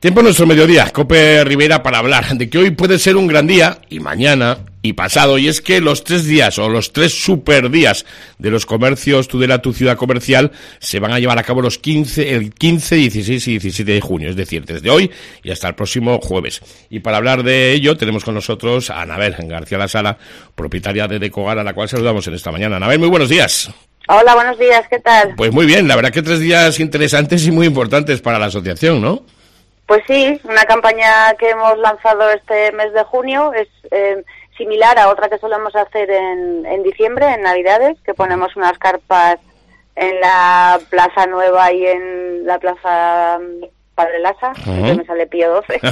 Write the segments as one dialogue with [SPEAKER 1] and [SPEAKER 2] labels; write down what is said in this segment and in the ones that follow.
[SPEAKER 1] Tiempo en nuestro mediodía, Cope Rivera, para hablar de que hoy puede ser un gran día, y mañana, y pasado, y es que los 3 días, o los 3 superdías de los comercios Tudela, tu ciudad comercial, se van a llevar a cabo el 15, 16 y 17 de junio, es decir, desde hoy y hasta el próximo jueves. Y para hablar de ello, tenemos con nosotros a Anabel García La Sala, propietaria de Decogar, a la cual saludamos en esta mañana. Anabel, muy buenos días.
[SPEAKER 2] Hola, buenos días, ¿qué tal?
[SPEAKER 1] Pues muy bien, la verdad que 3 días interesantes y muy importantes para la asociación, ¿no?
[SPEAKER 2] Pues sí, una campaña que hemos lanzado este mes de junio es similar a otra que solemos hacer en diciembre, en Navidades, que ponemos unas carpas en la Plaza Nueva y en la Plaza Padre Lasa, que me sale Pío 12.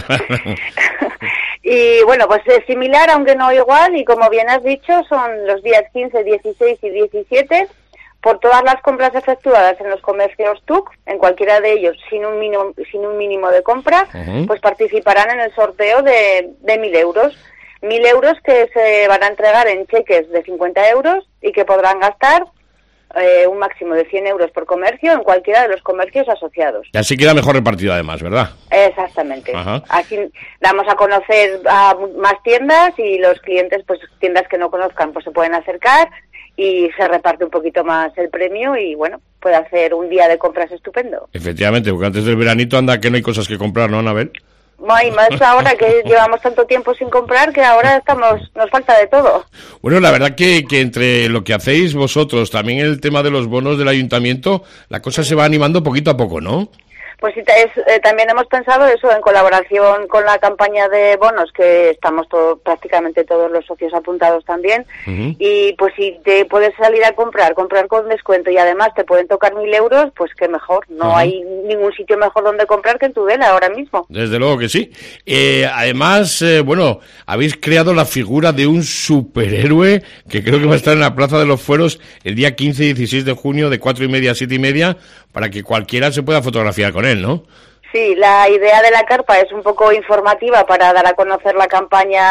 [SPEAKER 2] Y bueno, pues es similar, aunque no igual, y como bien has dicho, son los días 15, 16 y 17, por todas las compras efectuadas en los comercios TUC, en cualquiera de ellos, sin un mínimo de compra, pues participarán en el sorteo de 1.000 euros. 1.000 euros que se van a entregar en cheques de 50 euros y que podrán gastar un máximo de 100 euros por comercio en cualquiera de los comercios asociados.
[SPEAKER 1] Y así queda mejor repartido además, ¿verdad?
[SPEAKER 2] Exactamente. Así damos a conocer a más tiendas y los clientes, pues tiendas que no conozcan, pues se pueden acercar y se reparte un poquito más el premio y bueno, puede hacer un día de compras estupendo.
[SPEAKER 1] Efectivamente, porque antes del veranito anda que no hay cosas que comprar, ¿no, Anabel?
[SPEAKER 2] Y más ahora que llevamos tanto tiempo sin comprar que ahora nos falta de todo.
[SPEAKER 1] Bueno, la verdad que entre lo que hacéis vosotros, también el tema de los bonos del ayuntamiento, la cosa se va animando poquito a poco, ¿no?
[SPEAKER 2] Pues sí, también hemos pensado eso en colaboración con la campaña de bonos, que estamos prácticamente todos los socios apuntados también, y pues si te puedes salir a comprar con descuento y además te pueden tocar 1.000 euros, pues qué mejor. No hay ningún sitio mejor donde comprar que en Tudela ahora mismo.
[SPEAKER 1] Desde luego que sí. Además, bueno, habéis creado la figura de un superhéroe que creo que va a estar en la Plaza de los Fueros el día 15 y 16 de junio de 4:30 a 7:30 para que cualquiera se pueda fotografiar con él, ¿no?
[SPEAKER 2] Sí, la idea de la carpa es un poco informativa para dar a conocer la campaña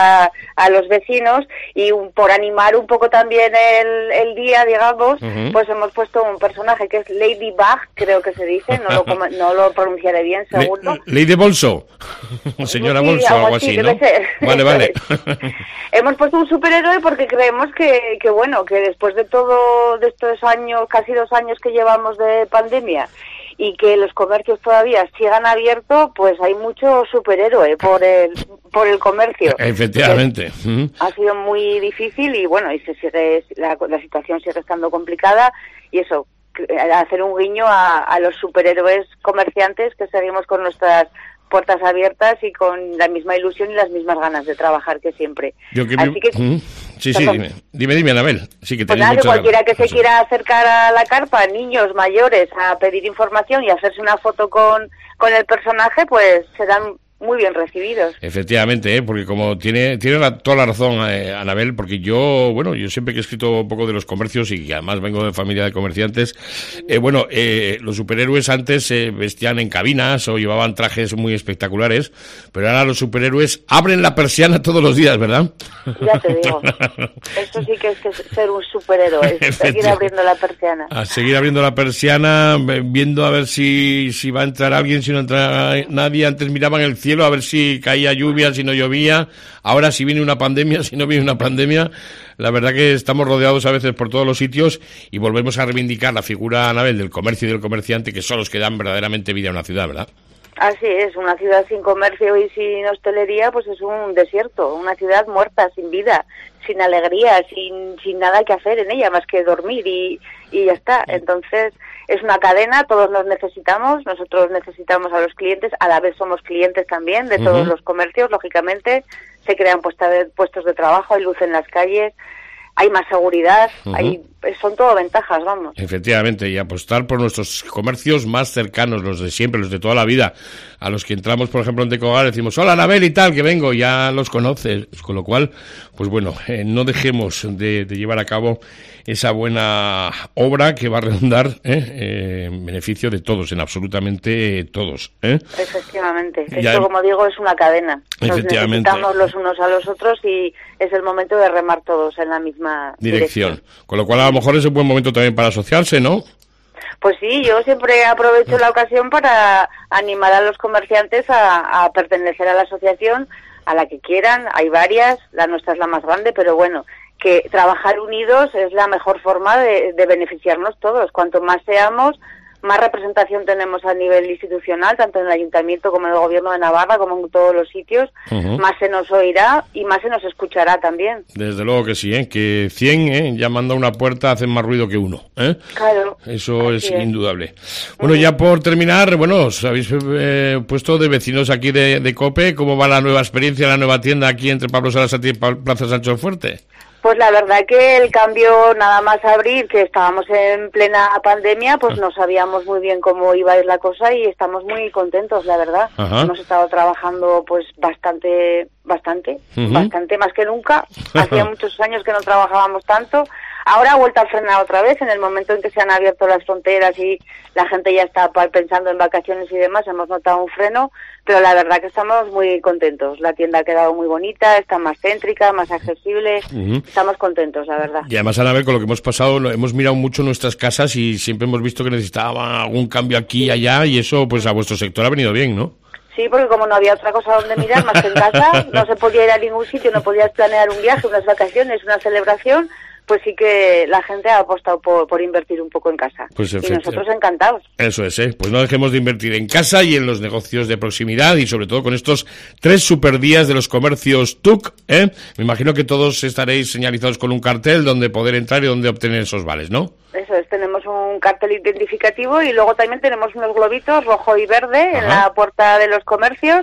[SPEAKER 2] a los vecinos y por animar un poco también el día, digamos, pues hemos puesto un personaje que es Ladybug, creo que se dice, no lo pronunciaré bien, seguro.
[SPEAKER 1] Lady Bolso, señora Bolso,
[SPEAKER 2] sí,
[SPEAKER 1] algo así, ¿no? Vale.
[SPEAKER 2] Hemos puesto un superhéroe porque creemos que bueno, que después de estos años, casi 2 años que llevamos de pandemia, y que los comercios todavía sigan abiertos, pues hay mucho superhéroe por el comercio.
[SPEAKER 1] Efectivamente.
[SPEAKER 2] Ha sido muy difícil y bueno, y la situación sigue estando complicada y eso, hacer un guiño a los superhéroes comerciantes que seguimos con nuestras puertas abiertas y con la misma ilusión y las mismas ganas de trabajar que siempre. Así que
[SPEAKER 1] sí, dime, Anabel. Sí, que
[SPEAKER 2] pues nada, que cualquiera que se quiera acercar a la carpa, niños, mayores, a pedir información y hacerse una foto con el personaje, pues serán muy bien recibidos.
[SPEAKER 1] Efectivamente, porque como tiene toda la razón Anabel, porque yo siempre que he escrito un poco de los comercios y además vengo de familia de comerciantes, los superhéroes antes se vestían en cabinas o llevaban trajes muy espectaculares, pero ahora los superhéroes abren la persiana todos los días, ¿verdad?
[SPEAKER 2] Ya te digo, esto sí que es ser un superhéroe, seguir abriendo la persiana.
[SPEAKER 1] A seguir abriendo la persiana, viendo a ver si va a entrar alguien, si no entra nadie. Antes miraban el cielo a ver si caía lluvia, si no llovía. Ahora si viene una pandemia, si no viene una pandemia. La verdad que estamos rodeados a veces por todos los sitios y volvemos a reivindicar la figura, Anabel, del comercio y del comerciante, que son los que dan verdaderamente vida a una ciudad, ¿verdad?
[SPEAKER 2] Así es, una ciudad sin comercio y sin hostelería pues es un desierto, una ciudad muerta, sin vida, sin alegría, sin nada que hacer en ella más que dormir y ya está. Entonces es una cadena, todos nos necesitamos, nosotros necesitamos a los clientes, a la vez somos clientes también de todos los comercios, lógicamente se crean puestos de trabajo, hay luz en las calles, hay más seguridad, son todo ventajas, vamos.
[SPEAKER 1] Efectivamente, y apostar por nuestros comercios más cercanos, los de siempre, los de toda la vida, a los que entramos, por ejemplo, en Decogar, decimos, hola, Anabel y tal, que vengo, ya los conoces, con lo cual, pues bueno, no dejemos de llevar a cabo esa buena obra que va a redundar en beneficio de todos, en absolutamente todos.
[SPEAKER 2] Efectivamente, esto, como digo, es una cadena. Nos necesitamos los unos a los otros y es el momento de remar todos en la misma dirección.
[SPEAKER 1] Con lo cual, a lo mejor es un buen momento también para asociarse, ¿no?
[SPEAKER 2] Pues sí, yo siempre aprovecho la ocasión para animar a los comerciantes a pertenecer a la asociación, a la que quieran. Hay varias, la nuestra es la más grande, pero bueno, que trabajar unidos es la mejor forma de beneficiarnos todos. Cuanto más seamos, más representación tenemos a nivel institucional, tanto en el Ayuntamiento como en el Gobierno de Navarra, como en todos los sitios, más se nos oirá y más se nos escuchará también.
[SPEAKER 1] Desde luego que sí, que 100 llamando a una puerta hacen más ruido que uno.
[SPEAKER 2] Claro.
[SPEAKER 1] Eso es indudable. Bueno, ya por terminar, bueno, os habéis puesto de vecinos aquí de COPE. ¿Cómo va la nueva experiencia, la nueva tienda aquí entre Pablo Sarasate y Plaza Sancho Fuerte?
[SPEAKER 2] Pues la verdad que el cambio, nada más abrir, que estábamos en plena pandemia, pues no sabíamos muy bien cómo iba a ir la cosa y estamos muy contentos, la verdad.
[SPEAKER 1] Ajá.
[SPEAKER 2] Hemos estado trabajando pues bastante más que nunca. Hacía muchos años que no trabajábamos tanto. Ahora ha vuelto a frenar otra vez, en el momento en que se han abierto las fronteras y la gente ya está pensando en vacaciones y demás, hemos notado un freno, pero la verdad que estamos muy contentos. La tienda ha quedado muy bonita, está más céntrica, más accesible, estamos contentos, la verdad.
[SPEAKER 1] Y además, Anabel, con lo que hemos pasado, hemos mirado mucho nuestras casas y siempre hemos visto que necesitaba algún cambio aquí y allá, y eso pues a vuestro sector ha venido bien, ¿no?
[SPEAKER 2] Sí, porque como no había otra cosa donde mirar más que en casa, no se podía ir a ningún sitio, no podías planear un viaje, unas vacaciones, una celebración, pues sí que la gente ha apostado por invertir un poco en casa.
[SPEAKER 1] Pues
[SPEAKER 2] y nosotros encantados.
[SPEAKER 1] Eso es, pues no dejemos de invertir en casa y en los negocios de proximidad y sobre todo con estos 3 superdías de los comercios TUC, Me imagino que todos estaréis señalizados con un cartel donde poder entrar y donde obtener esos vales, ¿no?
[SPEAKER 2] Eso es, tenemos un cartel identificativo y luego también tenemos unos globitos rojo y verde en la puerta de los comercios.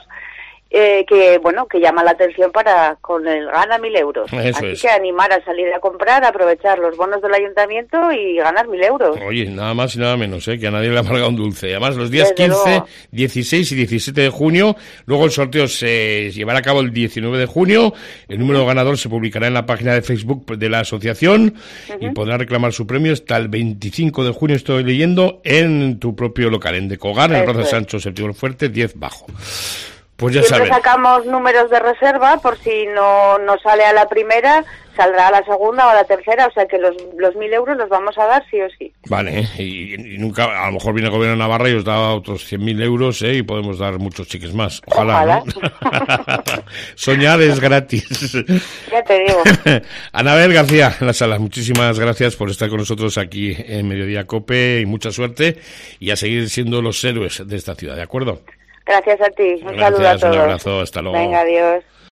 [SPEAKER 2] Que llama la atención con el gana 1.000 euros.
[SPEAKER 1] Eso
[SPEAKER 2] Así
[SPEAKER 1] es.
[SPEAKER 2] que animar a salir a comprar, aprovechar los bonos del ayuntamiento y ganar 1.000 euros.
[SPEAKER 1] Oye, nada más y nada menos, que a nadie le amarga un dulce. Además, los días
[SPEAKER 2] Desde
[SPEAKER 1] 15,
[SPEAKER 2] luego.
[SPEAKER 1] 16 y 17 de junio, luego el sorteo se llevará a cabo el 19 de junio, el número ganador se publicará en la página de Facebook de la asociación y podrá reclamar su premio hasta el 25 de junio, estoy leyendo, en tu propio local, en Decogar, en Plaza Sancho Septiembre Fuerte, 10 bajo. Pues ya
[SPEAKER 2] Siempre
[SPEAKER 1] saben.
[SPEAKER 2] sacamos números de reserva por si no sale a la primera, saldrá a la segunda o a la tercera, o sea que los 1.000 euros los vamos a dar sí o sí.
[SPEAKER 1] Vale, y nunca, a lo mejor viene el gobierno de Navarra y os da otros 100.000 euros, y podemos dar muchos cheques más. Ojalá. ¿No? Soñar es gratis.
[SPEAKER 2] Ya te digo.
[SPEAKER 1] Anabel García, en la sala, muchísimas gracias por estar con nosotros aquí en Mediodía COPE y mucha suerte y a seguir siendo los héroes de esta ciudad, ¿de acuerdo?
[SPEAKER 2] Gracias a ti. Un saludo a todos.
[SPEAKER 1] Un abrazo, hasta luego.
[SPEAKER 2] Venga, adiós.